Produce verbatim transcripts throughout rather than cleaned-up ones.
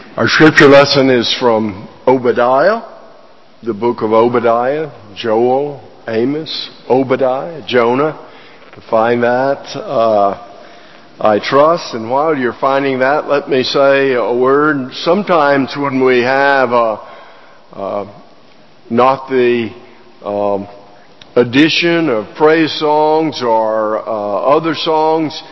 Our scripture lesson is from Obadiah, the book of Obadiah, Joel, Amos, Obadiah, Jonah. To find that, uh, I trust. And while you're finding that, let me say a word. Sometimes when we have uh, uh, not the um, addition of praise songs or uh, other songs,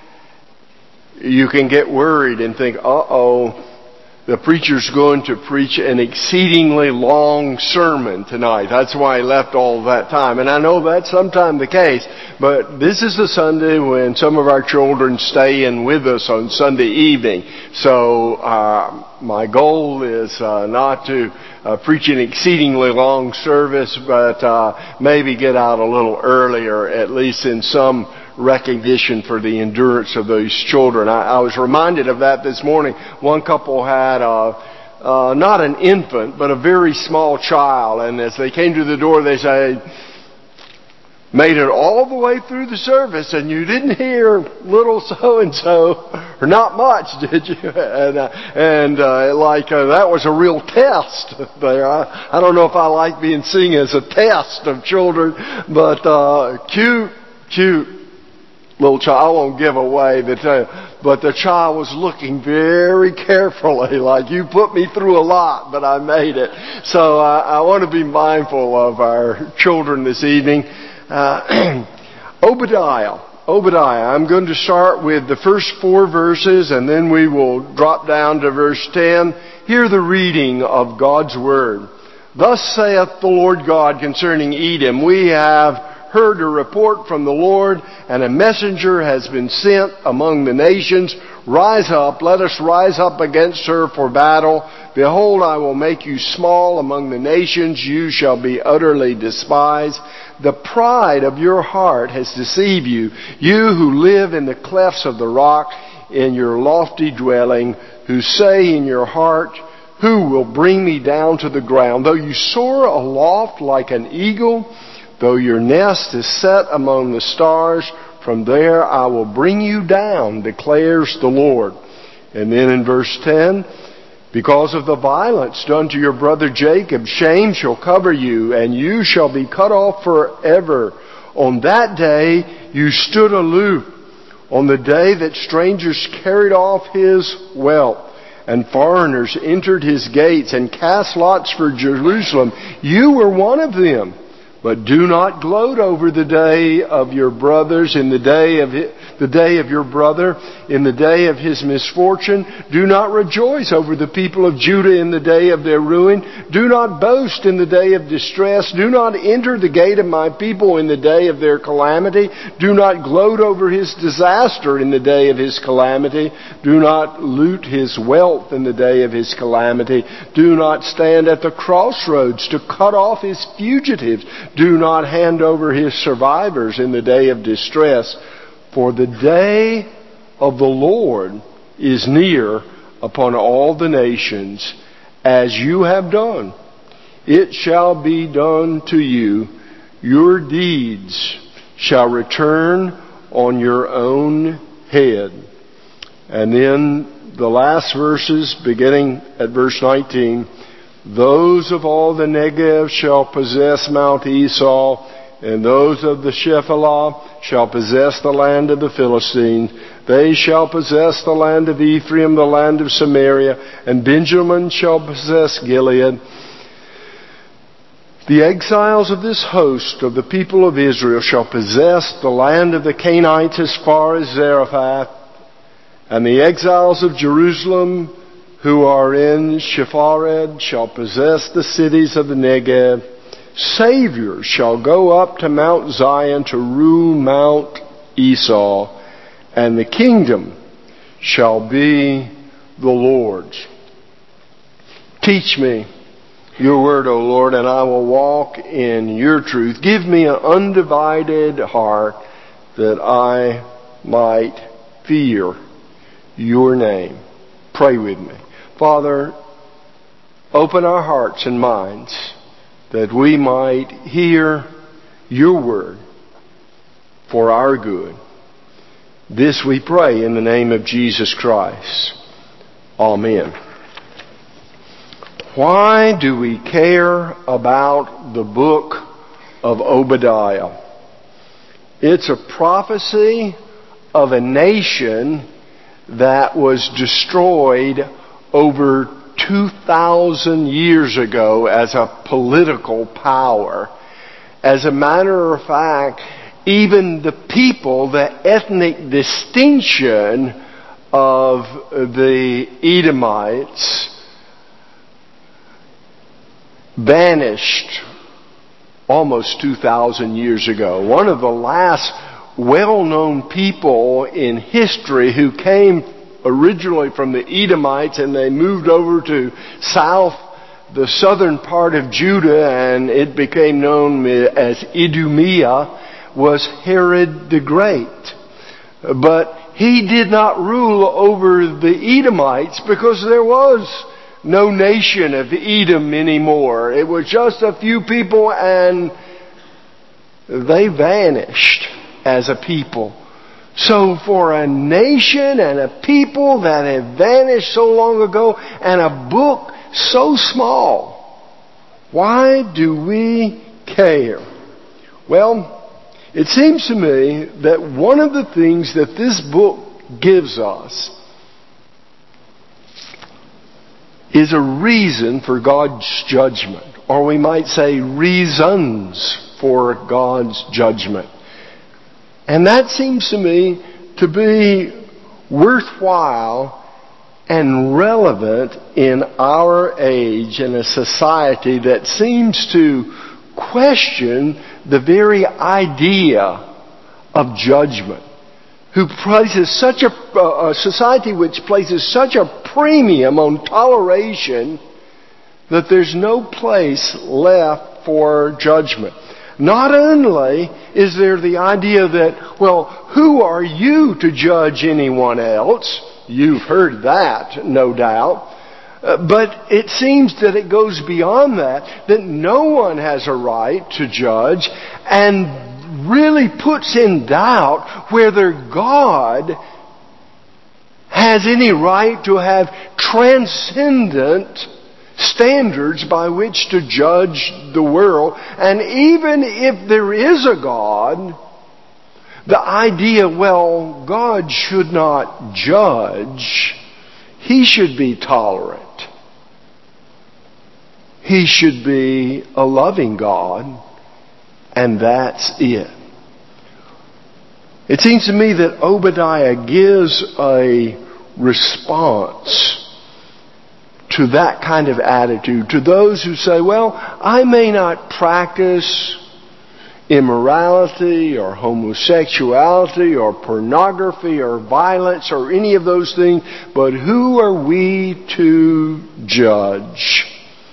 you can get worried and think, uh-oh, the preacher's going to preach an exceedingly long sermon tonight. That's why I left all that time. And I know that's sometimes the case, but this is the Sunday when some of our children stay in with us on Sunday evening. So uh, my goal is uh, not to uh, preach an exceedingly long service, but uh, maybe get out a little earlier, at least in some recognition for the endurance of those children. I, I was reminded of that this morning. One couple had uh, uh, not an infant, but a very small child, and as they came to the door, they said, "Made it all the way through the service, and you didn't hear little so-and-so, or not much, did you?" And, uh, and uh, like uh, that was a real test there. I, I don't know if I like being seen as a test of children, but uh, cute, cute. Little child, I won't give away the tale, but the child was looking very carefully, like, you put me through a lot, but I made it. So uh, I want to be mindful of our children this evening. Uh, Obadiah, Obadiah. I'm going to start with the first four verses, and then we will drop down to verse ten. Hear the reading of God's Word. Thus saith the Lord God concerning Edom, we have heard a report from the Lord, and a messenger has been sent among the nations. Rise up, let us rise up against her for battle. Behold, I will make you small among the nations. You shall be utterly despised. The pride of your heart has deceived you. You who live in the clefts of the rock, in your lofty dwelling, who say in your heart, who will bring me down to the ground? Though you soar aloft like an eagle, though your nest is set among the stars, from there I will bring you down, declares the Lord. And then in verse ten, because of the violence done to your brother Jacob, shame shall cover you, and you shall be cut off forever. On that day you stood aloof, on the day that strangers carried off his wealth, and foreigners entered his gates and cast lots for Jerusalem. You were one of them. But do not gloat over the day of your brothers, in the day of his, the day of your brother, in the day of his misfortune. Do not rejoice over the people of Judah in the day of their ruin. Do not boast in the day of distress. Do not enter the gate of my people in the day of their calamity. Do not gloat over his disaster in the day of his calamity. Do not loot his wealth in the day of his calamity. Do not stand at the crossroads to cut off his fugitives. Do not hand over his survivors in the day of distress. For the day of the Lord is near upon all the nations, as you have done. It shall be done to you. Your deeds shall return on your own head. And then the last verses, beginning at verse nineteen. Those of all the Negev shall possess Mount Esau, and those of the Shephelah shall possess the land of the Philistines. They shall possess the land of Ephraim, the land of Samaria, and Benjamin shall possess Gilead. The exiles of this host of the people of Israel shall possess the land of the Canaanites as far as Zarephath, and the exiles of Jerusalem who are in Shephared shall possess the cities of the Negev. Saviors shall go up to Mount Zion to rule Mount Esau, and the kingdom shall be the Lord's. Teach me your word, O Lord, and I will walk in your truth. Give me an undivided heart that I might fear your name. Pray with me. Father, open our hearts and minds that we might hear your word for our good. This we pray in the name of Jesus Christ. Amen. Why do we care about the book of Obadiah? It's a prophecy of a nation that was destroyed over two thousand years ago as a political power. As a matter of fact, even the people, the ethnic distinction of the Edomites vanished almost two thousand years ago. One of the last well-known people in history who came originally from the Edomites and they moved over to south, the southern part of Judah, and it became known as Idumea, was Herod the Great. But he did not rule over the Edomites because there was no nation of Edom anymore. It was just a few people, and they vanished as a people. So for a nation and a people that have vanished so long ago, and a book so small, why do we care? Well, it seems to me that one of the things that this book gives us is a reason for God's judgment, or we might say reasons for God's judgment. And that seems to me to be worthwhile and relevant in our age, in a society that seems to question the very idea of judgment, who places such a, a society which places such a premium on toleration that there's no place left for judgment. Not only is there the idea that, well, who are you to judge anyone else? You've heard that, no doubt. Uh, but it seems that it goes beyond that, that no one has a right to judge, and really puts in doubt whether God has any right to have transcendent standards by which to judge the world. And even if there is a God, the idea, well, God should not judge. He should be tolerant. He should be a loving God, and that's it. It seems to me that Obadiah gives a response to that kind of attitude, to those who say, well, I may not practice immorality or homosexuality or pornography or violence or any of those things, but who are we to judge?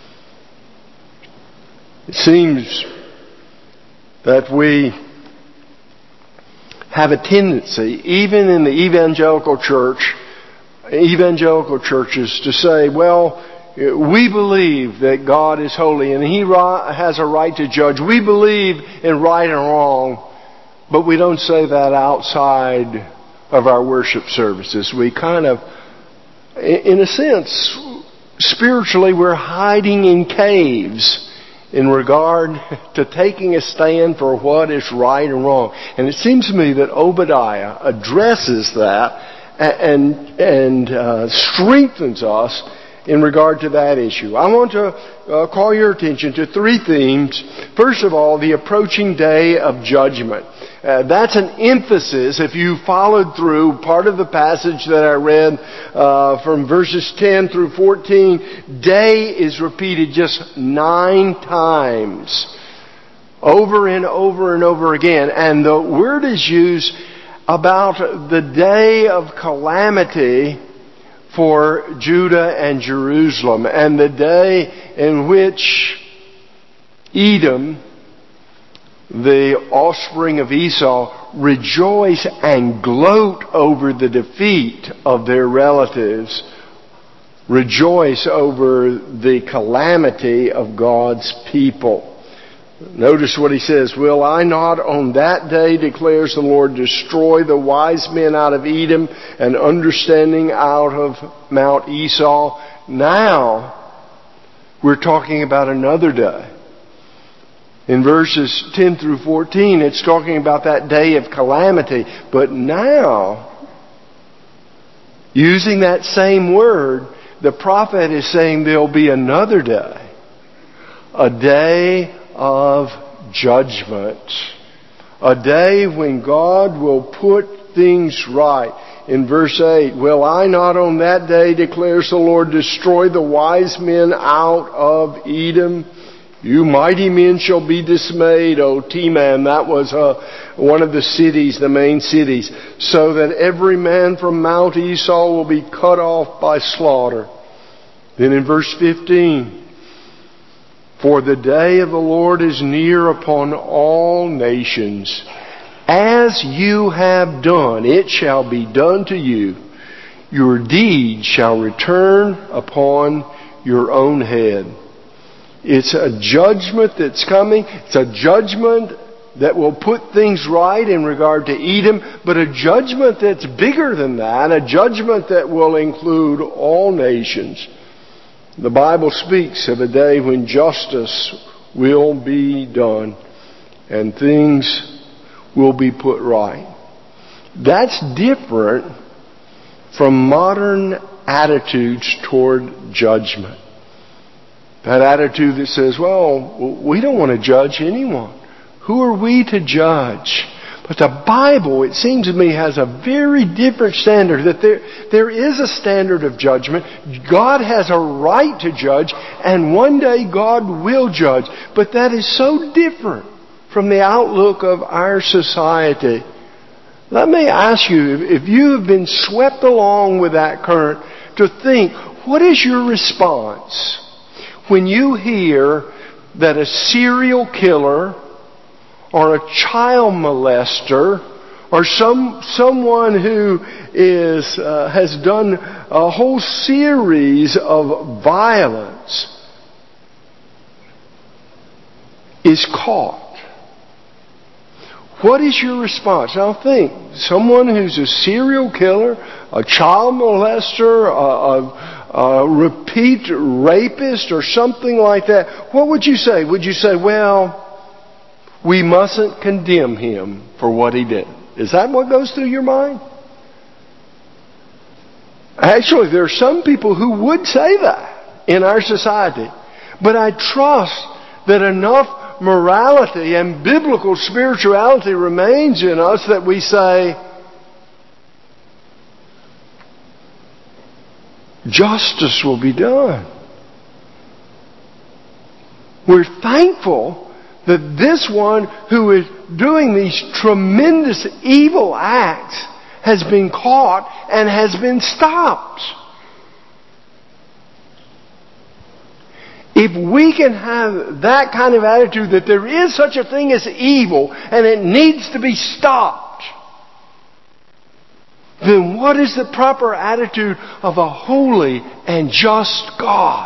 It seems that we have a tendency, even in the evangelical church, evangelical churches, to say, well, we believe that God is holy and He has a right to judge. We believe in right and wrong, but we don't say that outside of our worship services. We kind of, in a sense, spiritually, we're hiding in caves in regard to taking a stand for what is right and wrong. And it seems to me that Obadiah addresses that and and uh, strengthens us in regard to that issue. I want to uh, call your attention to three themes. First of all, the approaching day of judgment. Uh, that's an emphasis, if you followed through part of the passage that I read uh, from verses ten through fourteen. Day is repeated just nine times, over and over and over again. And the word is used about the day of calamity for Judah and Jerusalem, and the day in which Edom, the offspring of Esau, rejoice and gloat over the defeat of their relatives, rejoice over the calamity of God's people. Notice what he says, will I not on that day, declares the Lord, destroy the wise men out of Edom and understanding out of Mount Esau? Now, we're talking about another day. In verses ten through fourteen, it's talking about that day of calamity. But now, using that same word, the prophet is saying there'll be another day. A day of judgment. A day when God will put things right. In verse eight, will I not on that day, declares the Lord, destroy the wise men out of Edom? You mighty men shall be dismayed, O Teman. That was uh, one of the cities, the main cities. So that every man from Mount Esau will be cut off by slaughter. Then in verse fifteen, for the day of the Lord is near upon all nations. As you have done, it shall be done to you. Your deed shall return upon your own head. It's a judgment that's coming. It's a judgment that will put things right in regard to Edom, but a judgment that's bigger than that, a judgment that will include all nations. The Bible speaks of a day when justice will be done and things will be put right. That's different from modern attitudes toward judgment. That attitude that says, well, we don't want to judge anyone. Who are we to judge? But the Bible, it seems to me, has a very different standard. That there, there is a standard of judgment. God has a right to judge, and one day God will judge. But that is so different from the outlook of our society. Let me ask you, if you have been swept along with that current, to think, what is your response when you hear that a serial killer or a child molester or some someone who is uh, has done a whole series of violence is caught? What is your response? Now think, someone who's a serial killer, a child molester, a, a, a repeat rapist, or something like that, what would you say? Would you say, well, we mustn't condemn him for what he did? Is that what goes through your mind? Actually, there are some people who would say that in our society. But I trust that enough morality and biblical spirituality remains in us that we say, justice will be done. We're thankful that this one who is doing these tremendous evil acts has been caught and has been stopped. If we can have that kind of attitude that there is such a thing as evil and it needs to be stopped, then what is the proper attitude of a holy and just God?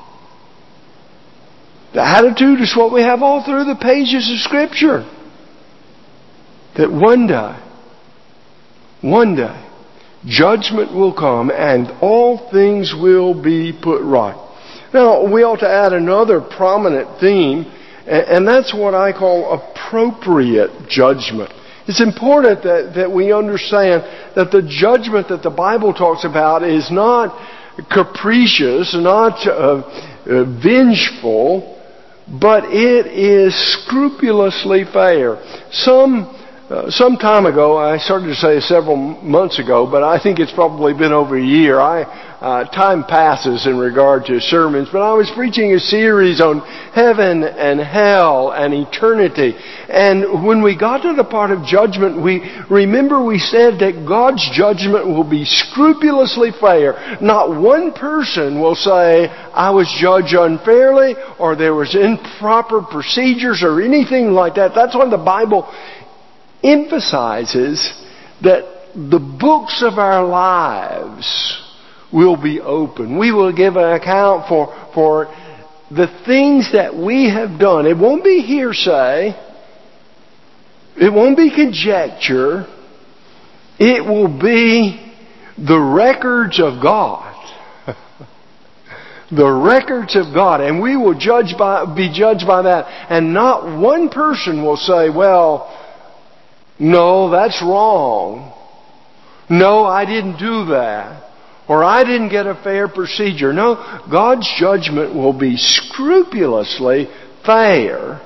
The attitude is what we have all through the pages of Scripture. That one day, one day, judgment will come and all things will be put right. Now, we ought to add another prominent theme, and that's what I call appropriate judgment. It's important that, that we understand that the judgment that the Bible talks about is not capricious, not uh, uh, vengeful, but it is scrupulously fair. Some Uh, some time ago, I started to say several months ago, but I think it's probably been over a year. I, uh, time passes in regard to sermons, but I was preaching a series on heaven and hell and eternity. And when we got to the part of judgment, we remember we said that God's judgment will be scrupulously fair. Not one person will say, I was judged unfairly, or there was improper procedures, or anything like that. That's when the Bible emphasizes that the books of our lives will be open. We will give an account for, for the things that we have done. It won't be hearsay. It won't be conjecture. It will be the records of God. The records of God. And we will judge by, be judged by that. And not one person will say, well, no, that's wrong. No, I didn't do that. Or I didn't get a fair procedure. No, God's judgment will be scrupulously fair.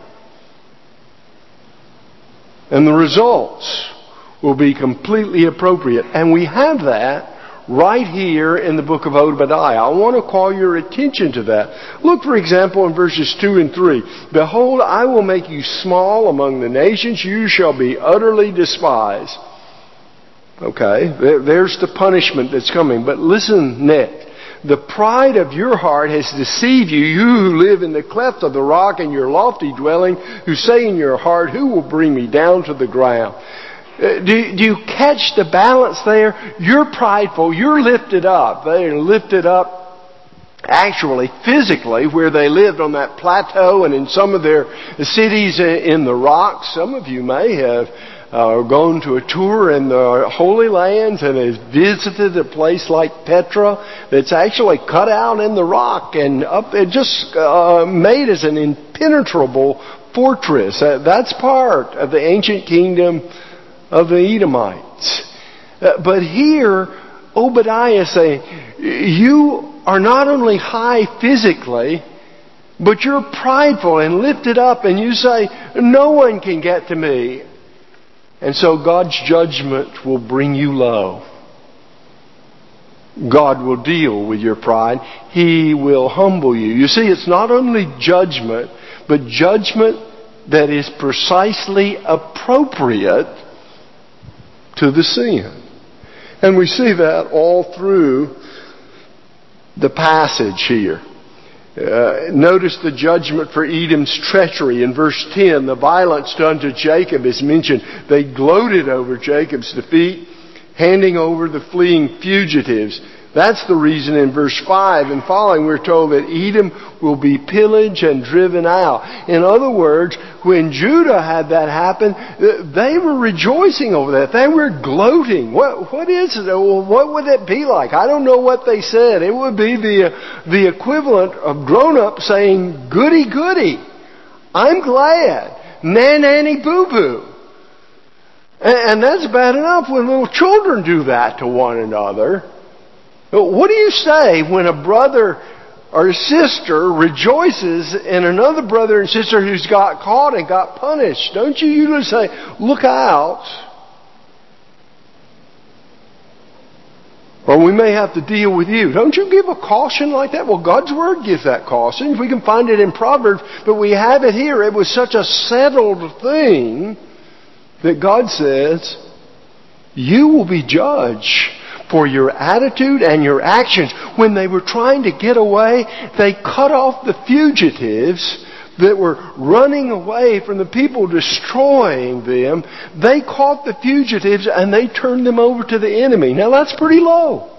And the results will be completely appropriate. And we have that right here in the book of Obadiah. I want to call your attention to that. Look, for example, in verses two and three. Behold, I will make you small among the nations. You shall be utterly despised. Okay, there's the punishment that's coming. But listen next. The pride of your heart has deceived you, you who live in the cleft of the rock in your lofty dwelling, who say in your heart, who will bring me down to the ground? Uh, do, do you catch the balance there? You're prideful, you're lifted up. They're lifted up actually physically where they lived on that plateau and in some of their cities in the rocks. Some of you may have Uh, gone to a tour in the Holy Lands and has visited a place like Petra that's actually cut out in the rock and up it just uh, made as an impenetrable fortress. Uh, that's part of the ancient kingdom of the Edomites. Uh, but here, Obadiah is saying, you are not only high physically, but you're prideful and lifted up, and you say, no one can get to me. And so God's judgment will bring you low. God will deal with your pride. He will humble you. You see, it's not only judgment, but judgment that is precisely appropriate to the sin. And we see that all through the passage here. Uh, notice the judgment for Edom's treachery in verse ten. The violence done to Jacob is mentioned. They gloated over Jacob's defeat, handing over the fleeing fugitives. That's the reason in verse five and following we're told that Edom will be pillaged and driven out. In other words, when Judah had that happen, they were rejoicing over that. They were gloating. What, what is it? What would it be like? I don't know what they said. It would be the, the equivalent of grown-ups saying, goody goody. I'm glad. Nan-nanny boo-boo. And that's bad enough when little children do that to one another. What do you say when a brother or a sister rejoices in another brother and sister who's got caught and got punished? Don't you usually say, look out? Or we may have to deal with you. Don't you give a caution like that? Well, God's Word gives that caution. We can find it in Proverbs, but we have it here. It was such a settled thing that God says, you will be judged for your attitude and your actions. When they were trying to get away, they cut off the fugitives that were running away from the people destroying them. They caught the fugitives and they turned them over to the enemy. Now that's pretty low.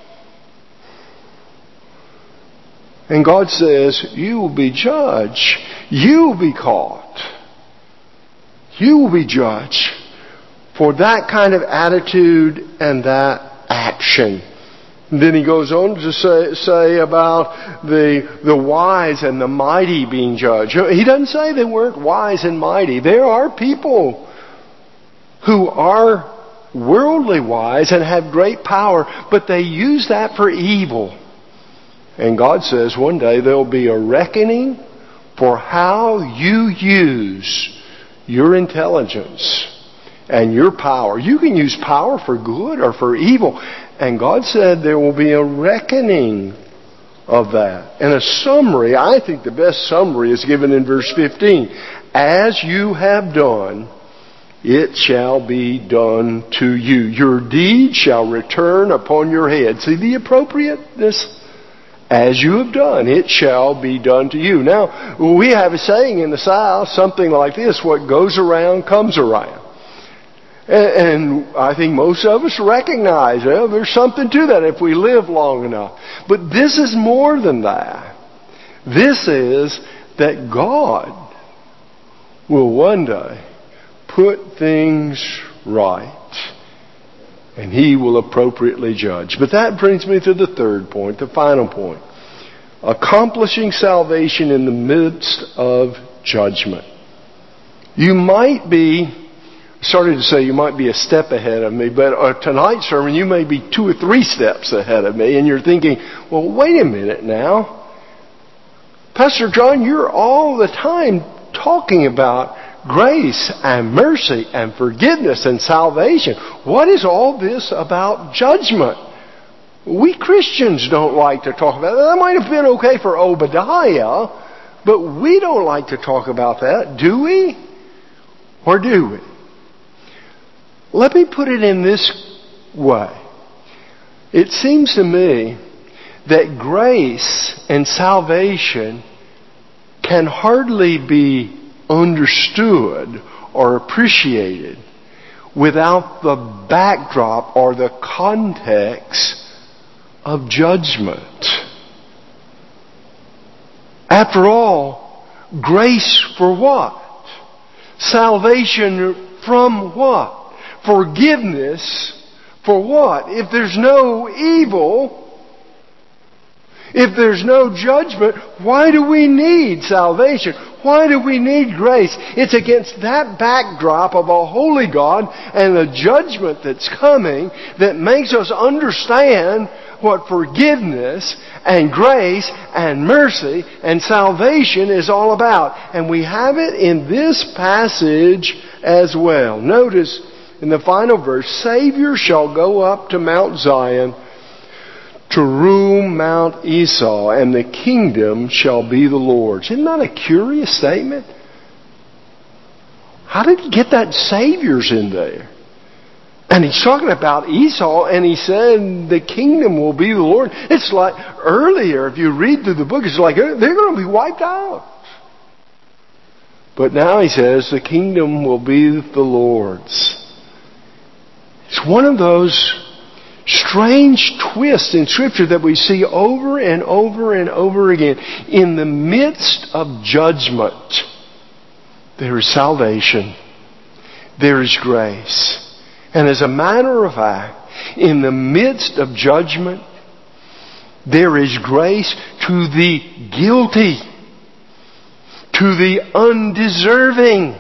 And God says, you will be judged. You will be caught. You will be judged for that kind of attitude and that action. And then he goes on to say, say about the, the wise and the mighty being judged. He doesn't say they weren't wise and mighty. There are people who are worldly wise and have great power, but they use that for evil. And God says one day there'll be a reckoning for how you use your intelligence and your power. You can use power for good or for evil. And God said there will be a reckoning of that. And a summary, I think the best summary is given in verse fifteen. As you have done, it shall be done to you. Your deed shall return upon your head. See the appropriateness? As you have done, it shall be done to you. Now, we have a saying in the South, something like this, what goes around comes around. And I think most of us recognize, well, there's something to that if we live long enough. But this is more than that. This is that God will one day put things right. And He will appropriately judge. But that brings me to the third point, the final point. Accomplishing salvation in the midst of judgment. You might be, started to say you might be a step ahead of me, but uh, tonight's sermon you may be two or three steps ahead of me, and you're thinking, well, wait a minute now. Pastor John, you're all the time talking about grace and mercy and forgiveness and salvation. What is all this about judgment? We Christians don't like to talk about that. That might have been okay for Obadiah, but we don't like to talk about that, do we? Or do we? Let me put it in this way. It seems to me that grace and salvation can hardly be understood or appreciated without the backdrop or the context of judgment. After all, grace for what? Salvation from what? Forgiveness for what? If there's no evil, if there's no judgment, why do we need salvation? Why do we need grace? It's against that backdrop of a holy God and the judgment that's coming that makes us understand what forgiveness and grace and mercy and salvation is all about. And we have it in this passage as well. Notice in the final verse, Savior shall go up to Mount Zion, to rule Mount Esau, and the kingdom shall be the Lord's. Isn't that a curious statement? How did he get that Savior's in there? And he's talking about Esau, and he said the kingdom will be the Lord. It's like earlier, if you read through the book, it's like they're going to be wiped out. But now he says the kingdom will be the Lord's. It's one of those strange twists in Scripture that we see over and over and over again. In the midst of judgment, there is salvation. There is grace. And as a matter of fact, in the midst of judgment, there is grace to the guilty, to the undeserving.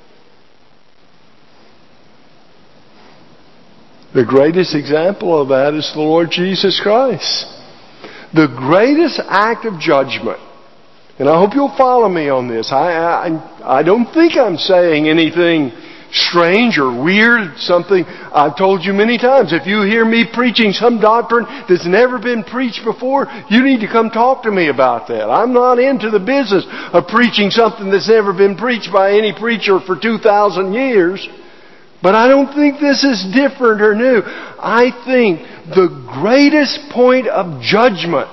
The greatest example of that is the Lord Jesus Christ. The greatest act of judgment. And I hope you'll follow me on this. I, I, I don't think I'm saying anything strange or weird, something I've told you many times. If you hear me preaching some doctrine that's never been preached before, you need to come talk to me about that. I'm not into the business of preaching something that's never been preached by any preacher for two thousand years. But I don't think this is different or new. I think the greatest point of judgment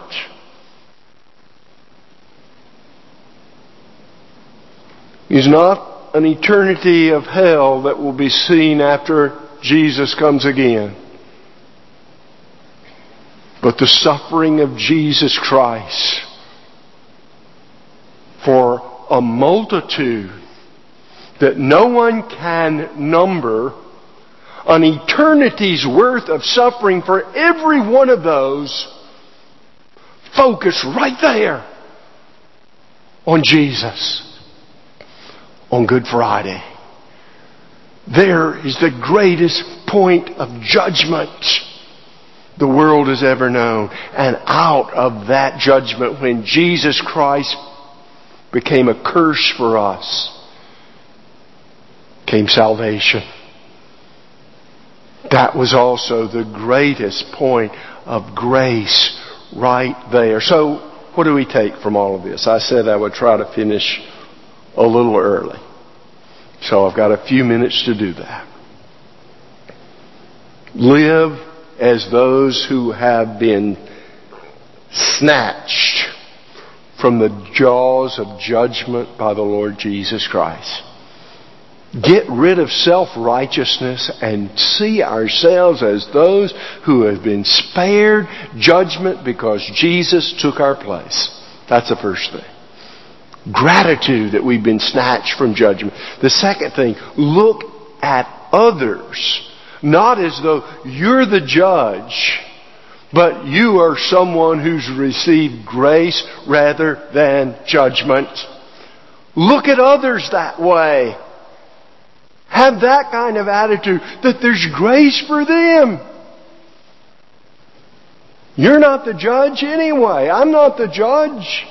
is not an eternity of hell that will be seen after Jesus comes again, but the suffering of Jesus Christ for a multitude that no one can number, an eternity's worth of suffering for every one of those, focus right there on Jesus on Good Friday. There is the greatest point of judgment the world has ever known. And out of that judgment, when Jesus Christ became a curse for us, came salvation. That was also the greatest point of grace right there. So, what do we take from all of this? I said I would try to finish a little early. So I've got a few minutes to do that. Live as those who have been snatched from the jaws of judgment by the Lord Jesus Christ. Get rid of self-righteousness and see ourselves as those who have been spared judgment because Jesus took our place. That's the first thing. Gratitude that we've been snatched from judgment. The second thing, look at others. Not as though you're the judge, But you are someone who's received grace rather than judgment. Look at others that way. Have that kind of attitude, that there's grace for them. You're not the judge anyway. I'm not the judge.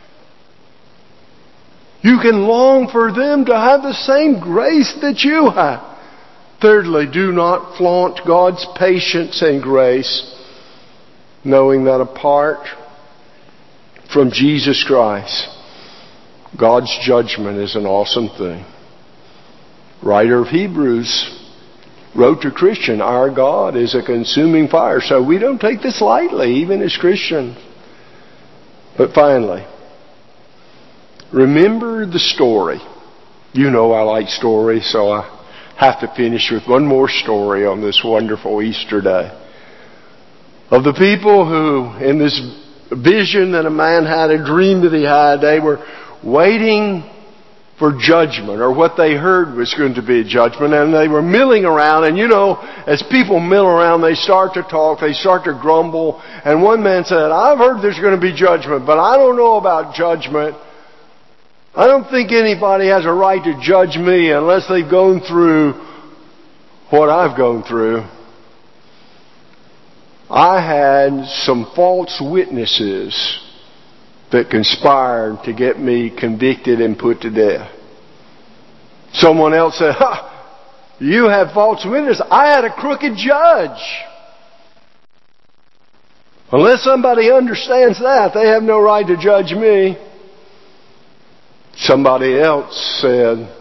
You can long for them to have the same grace that you have. Thirdly, do not flaunt God's patience and grace, knowing that apart from Jesus Christ, God's judgment is an awesome thing. Writer of Hebrews wrote to Christian, our God is a consuming fire. So we don't take this lightly, even as Christians. But finally, remember the story. You know I like stories, so I have to finish with one more story on this wonderful Easter day. Of the people who, in this vision that a man had, a dream that he had, they were waiting for judgment, or what they heard was going to be a judgment, and they were milling around. And you know, as people mill around, they start to talk, they start to grumble. And one man said, I've heard there's going to be judgment, but I don't know about judgment. I don't think anybody has a right to judge me unless they've gone through what I've gone through. I had some false witnesses that conspired to get me convicted and put to death. Someone else said, ha, you have false witnesses. I had a crooked judge. Unless somebody understands that, they have no right to judge me. Somebody else said,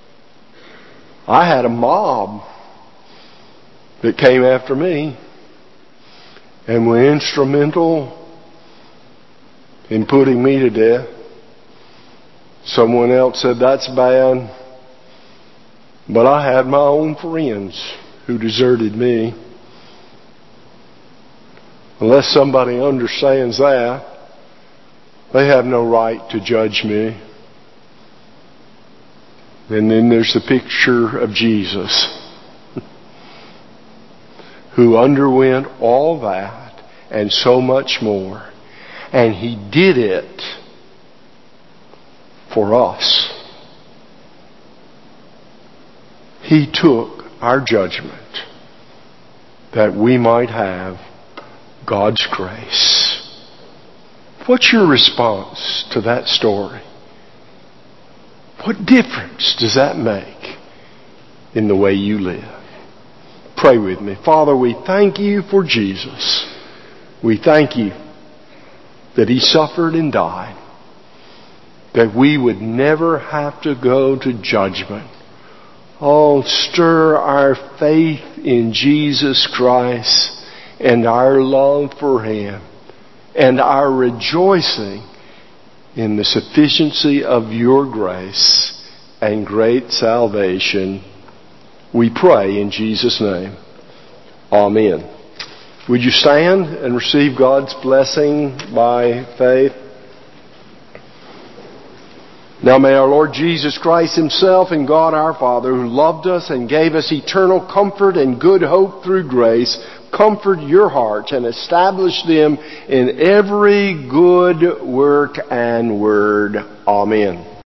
I had a mob that came after me and were instrumental in putting me to death. Someone else said, that's bad, but I had my own friends who deserted me. Unless somebody understands that, they have no right to judge me. And then there's the picture of Jesus, who underwent all that and so much more. And He did it for us. He took our judgment that we might have God's grace. What's your response to that story? What difference does that make in the way you live? Pray with me. Father, we thank You for Jesus. We thank You that He suffered and died, that we would never have to go to judgment. Oh, stir our faith in Jesus Christ and our love for Him and our rejoicing in the sufficiency of Your grace and great salvation. We pray in Jesus' name. Amen. Would you stand and receive God's blessing by faith? Now may our Lord Jesus Christ Himself and God our Father, who loved us and gave us eternal comfort and good hope through grace, comfort your hearts and establish them in every good work and word. Amen.